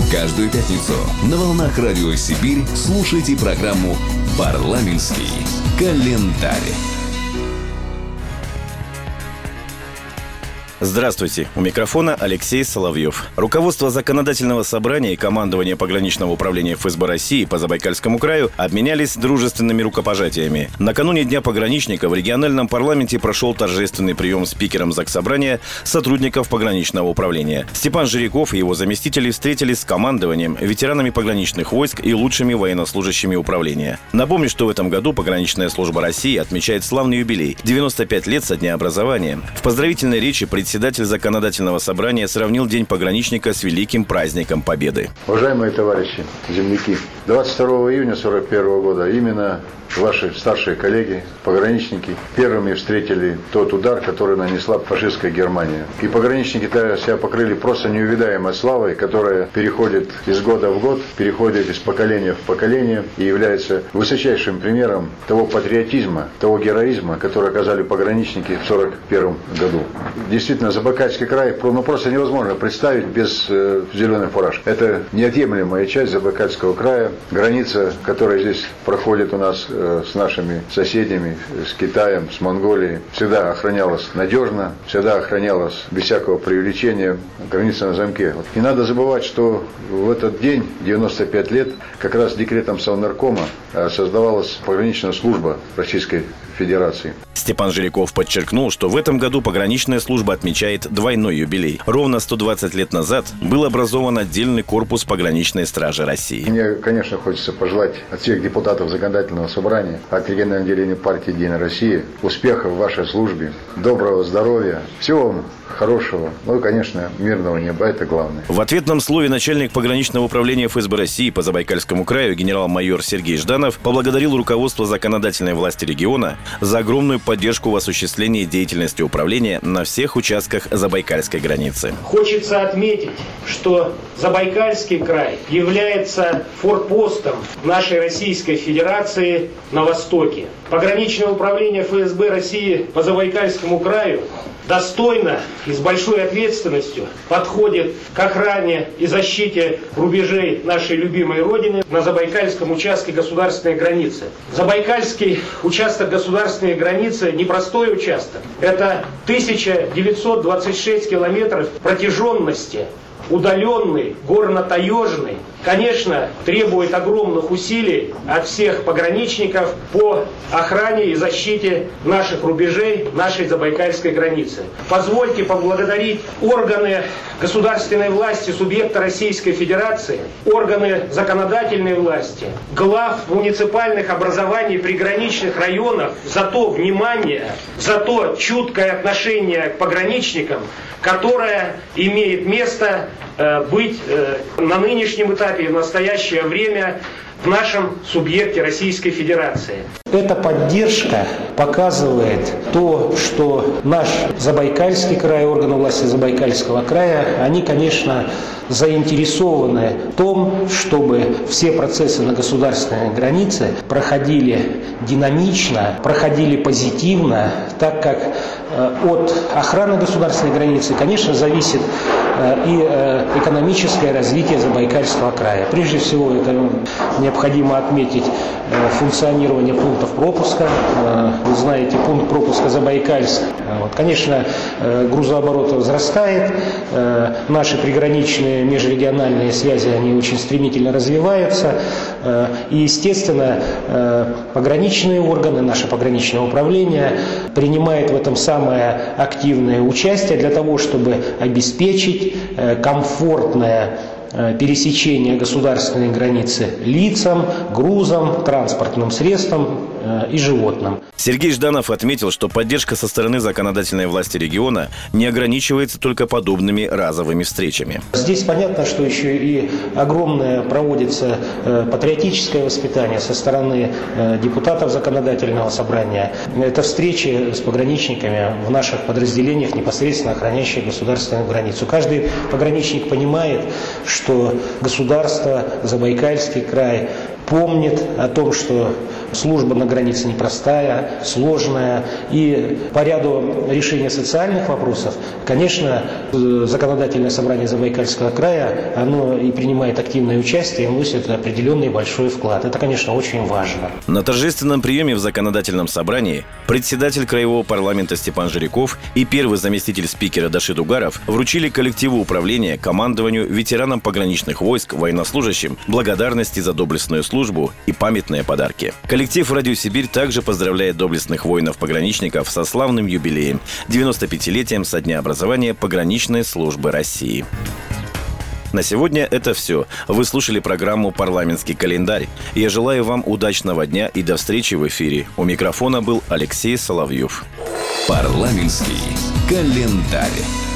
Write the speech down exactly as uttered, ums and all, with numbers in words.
Каждую пятницу на волнах Радио Сибирь слушайте программу «Парламентский календарь». Здравствуйте, у микрофона Алексей Соловьев. Руководство Законодательного собрания и командование Пограничного управления эф эс бэ России по Забайкальскому краю обменялись дружественными рукопожатиями. Накануне Дня пограничника в региональном парламенте прошел торжественный прием спикером Заксобрания сотрудников Пограничного управления. Степан Жиряков и его заместители встретились с командованием, ветеранами пограничных войск и лучшими военнослужащими управления. Напомню, что в этом году Пограничная служба России отмечает славный юбилей – девяносто пять лет со дня образования. В поздравительной речи председатель Председатель Законодательного собрания сравнил День пограничника с великим праздником Победы. Уважаемые товарищи, земляки, двадцать второго июня сорок первого года именно ваши старшие коллеги, пограничники, первыми встретили тот удар, который нанесла фашистская Германия. И пограничники-то себя покрыли просто неувидаемой славой, которая переходит из года в год, переходит из поколения в поколение и является высочайшим примером того патриотизма, того героизма, который оказали пограничники в сорок первом году. Действительно, Забайкальский край ну, просто невозможно представить без э, зеленой фуражки. Это неотъемлемая часть Забайкальского края, граница, которая здесь проходит у нас э, с нашими соседями, с Китаем, с Монголией, всегда охранялась надежно, всегда охранялась без всякого преувеличения, граница на замке. Не надо забывать, что в этот день, девяносто пять лет, как раз декретом Совнаркома создавалась пограничная служба Российской Федерации. Степан Жиряков подчеркнул, что в этом году пограничная служба отмечает двойной юбилей. Ровно сто двадцать лет назад был образован отдельный корпус пограничной стражи России. Мне, конечно, хочется пожелать от всех депутатов Законодательного собрания, от регионального отделения партии «Единая Россия» успехов в вашей службе, доброго здоровья, всего вам хорошего, ну и, конечно, мирного неба, это главное. В ответном слове начальник пограничного управления эф эс бэ России по Забайкальскому краю генерал-майор Сергей Жданов поблагодарил руководство законодательной власти региона за огромную поддержку в осуществлении деятельности управления на всех участках Забайкальской границы. Хочется отметить, что Забайкальский край является форпостом нашей Российской Федерации на востоке. Пограничное управление эф эс бэ России по Забайкальскому краю достойно и с большой ответственностью подходит к охране и защите рубежей нашей любимой Родины на Забайкальском участке государственной границы. Забайкальский участок государственной границы – непростой участок. Это тысяча девятьсот двадцать шесть километров протяженности, удаленный, горно-таежный, конечно, требует огромных усилий от всех пограничников по охране и защите наших рубежей, нашей Забайкальской границы. Позвольте поблагодарить органы государственной власти субъекта Российской Федерации, органы законодательной власти, глав муниципальных образований приграничных районов за то внимание, за то чуткое отношение к пограничникам, которое имеет место э, быть э, на нынешнем этапе и в настоящее время в нашем субъекте Российской Федерации. Эта поддержка показывает то, что наш Забайкальский край, органы власти Забайкальского края, они, конечно, заинтересованы в том, чтобы все процессы на государственной границе проходили динамично, проходили позитивно, так как э, от охраны государственной границы, конечно, зависит э, и э, экономическое развитие Забайкальского края. Прежде всего, это необходимо отметить э, функционирование пунктов пропуска. Э, вы знаете, пункт пропуска Забайкальск. Э, вот, конечно, э, грузооборот возрастает, э, наши приграничные межрегиональные связи, они очень стремительно развиваются. И, естественно, пограничные органы, наше пограничное управление принимает в этом самое активное участие для того, чтобы обеспечить комфортное пересечение государственной границы лицам, грузам, транспортным средствам и животным. Сергей Жданов отметил, что поддержка со стороны законодательной власти региона не ограничивается только подобными разовыми встречами. Здесь понятно, что еще и огромное проводится патриотическое воспитание со стороны депутатов законодательного собрания. Это встречи с пограничниками в наших подразделениях, непосредственно охраняющих государственную границу. Каждый пограничник понимает, что государство, Забайкальский край помнит о том, что служба на границе непростая, сложная. И по ряду решения социальных вопросов, конечно, законодательное собрание Забайкальского края, оно и принимает активное участие, и вносит определенный большой вклад. Это, конечно, очень важно. На торжественном приеме в законодательном собрании председатель краевого парламента Степан Жиряков и первый заместитель спикера Дашид Угаров вручили коллективу управления, командованию, ветеранам пограничных войск, военнослужащим благодарности за доблестную службу и памятные подарки. Коллектив «Радио Сибирь» также поздравляет доблестных воинов-пограничников со славным юбилеем – девяносто пятилетием со дня образования Пограничной службы России. На сегодня это все. Вы слушали программу «Парламентский календарь». Я желаю вам удачного дня и до встречи в эфире. У микрофона был Алексей Соловьев. «Парламентский календарь».